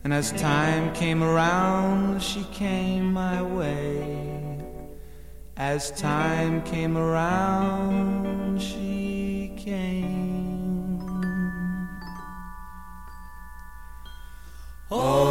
And as time came around, she came my way. As time came around, she came. Oh.